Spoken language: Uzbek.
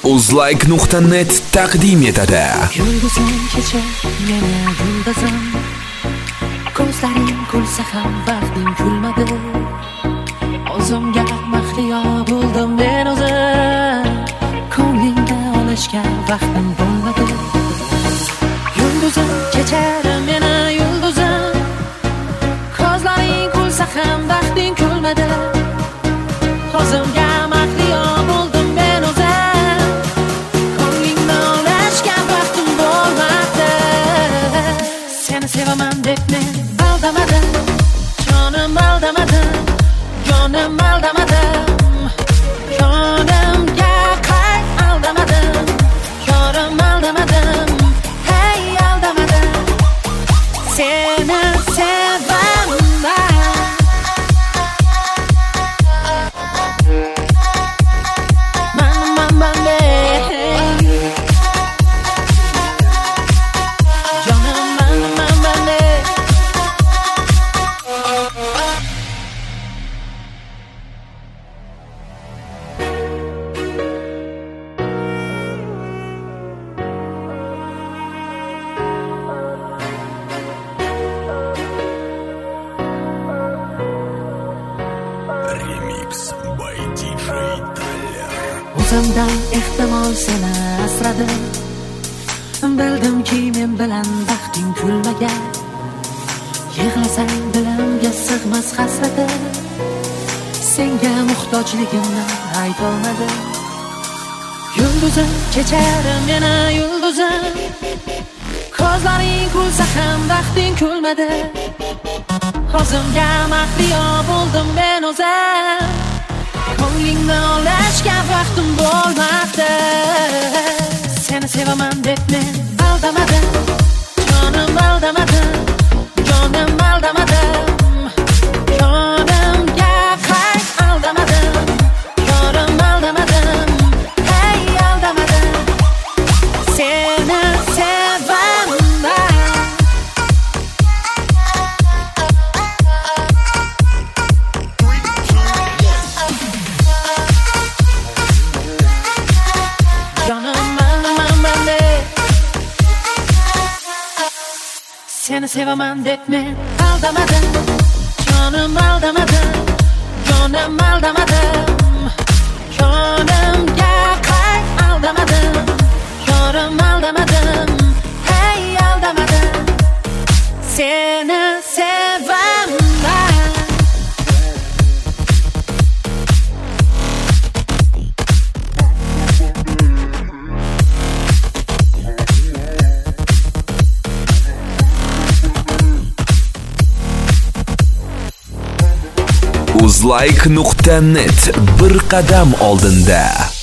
Uzlike.net taqdim etadi. Yulduzim kecha meni yulduzim, ko'zlaring kulsa ham vaqting kulmadi. O'zimga mahliyo bo'ldim men o'zim, ko'nglingda olishga vaqtim bo'lmadi. Yulduzim kechara meni yulduzim, ko'zlaring kulsa ham vaqting kulmadi. O'zimga mahliyo bo'ldim men o'zim, ko'nglingda olishga vaqtim bo'lmadi. Seni sevaman deb men aldamadim, jonim aldamadim, jonim aldamadim, jonimga qay aldamadim, yorim aldamadim, hey aldamadim. Seni sevaman. O'zimdan ehtimol seni asradim, bildimki men bilan vaqting kulmagan. Yig'lasang dilimga sig'mas hasratim, senga muhtojligimni aytolmadim. Yulduzim kechara meni yulduzim, ko'zlaring kulsa ham vaqting kulmadi. O'zimga mahliyo bo'ldim men o'zim, ko'nglingni olishga vaqtim bo'lmadi. Seni sevaman deb men aldamadim, jonim aldamadim, jonim aldamadim, jonimga qay aldamadim, yorim aldamadim, hey aldamadim. Seni sevaman. Seni sevaman deb men aldamadim, jonim aldamadim, jonim aldamadim, jonimga qay aldamadim, yorim aldamadim, hey aldamadim. Seni sevaman. Uzlike.net bir qadam oldinda.